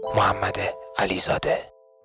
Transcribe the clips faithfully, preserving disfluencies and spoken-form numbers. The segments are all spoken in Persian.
محمد علیزاده.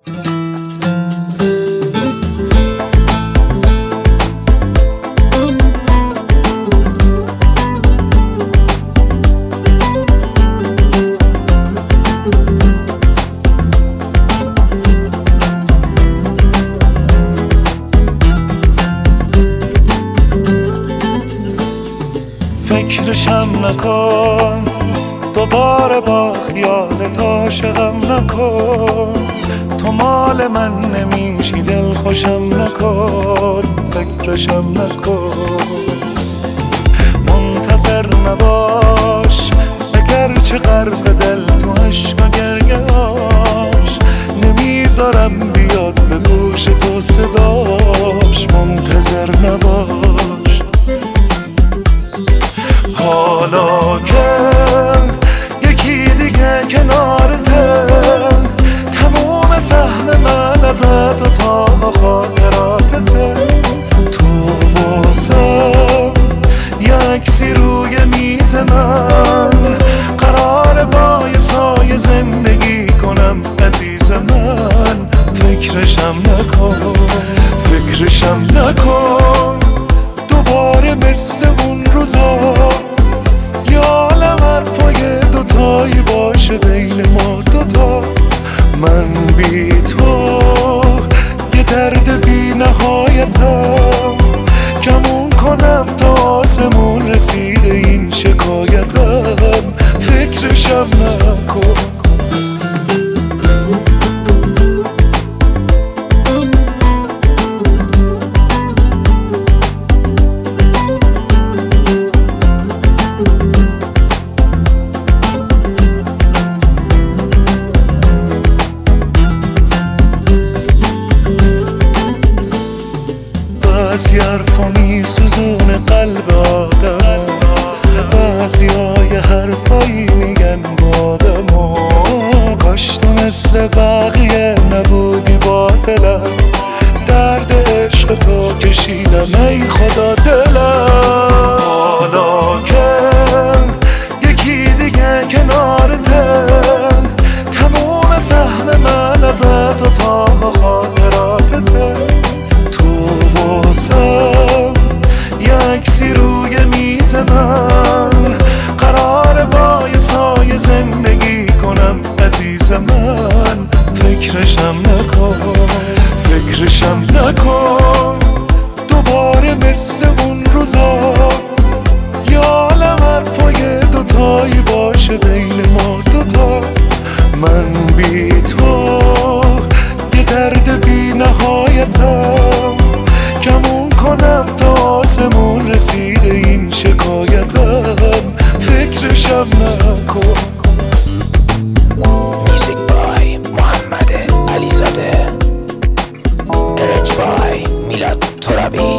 فکرشم نکن دوباره با خیالت عاشقم نکن، تو مال من نمیشی دل خوشم نکن، فکرشم نکن. منتظر نباش اگرچه غرق دل تو عشق و گریه‌اش، نمیذارم بیاد به گوش تو صداش، منتظر نباش. حالا که یکی دیگه کنارته، تموم سهم من ازت و تا خاطراتته، تو واسم یه عکسی روی میز من، قرار با یه سایه زندگی کنم عزیز من، فکرشم نکن فکرشم نکن دوباره مثل اون روزا، یا عالم حرفای دوتایی باشه بین ما دوتا، من بی تو یه درد بی نهایتم، کمون کنم تا آسمون رسیده این شکایتم، فکرشم نکن. بعضی حرفا میسوزونه قلب آدم، بعضیای حرفایی میگن با آدم، کاش تو مثل بقیه نبودی با دلم، درد عشق تو کشیدم ای خدا دلم. حالا که یکی دیگه کنارته، تموم سهم من ازت و تا خاطراتته، واسم یه عکسی روی میز من، قرار با یه سایه زندگی کنم عزیز من، فکرشم نکن فکرشم نکن دوباره مثل اون روزا، یا عالم حرفای دوتایی باشه بین ما دوتا، من بی تو یه درد بی نهایتم، کمون کنم تا آسمون رسیده این شکایتم، فکرشم نکن. میوزیک بای محمد علیزاده، ارنج بای میلاد ترابی.